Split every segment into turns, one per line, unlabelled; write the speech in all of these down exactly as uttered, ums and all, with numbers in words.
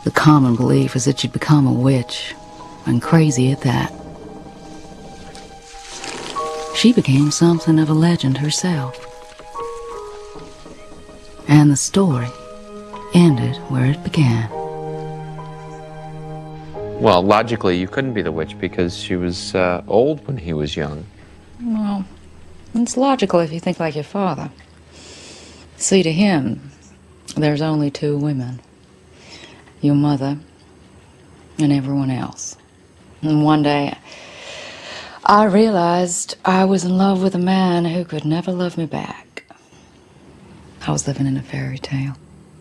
The common belief is that she'd become a witch, and crazy at that. She became something of a legend herself. And the story ended where it began.
Well, logically, you couldn't be the witch because she was uh, old when he was young.
Well, it's logical if you think like your father. See, to him, there's only two women. Your mother and everyone else. And one day, I realized I was in love with a man who could never love me back. I was living in a fairy tale.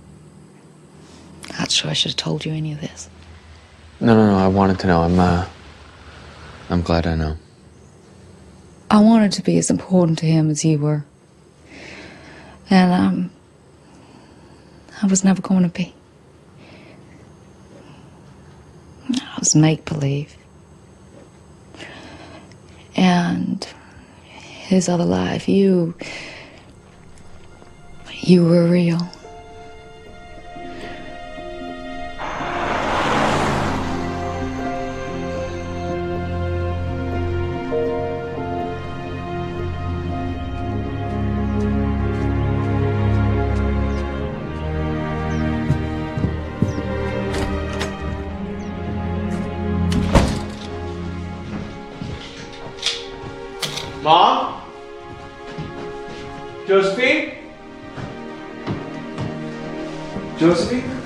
Not sure I should have told you any of this.
No, no, no, I wanted to know. I'm, uh, I'm glad I know.
I wanted to be as important to him as you were. And, um, I was never going to be. I was make-believe. And his other life, you... you were real.
Mom? Josephine? Josephine?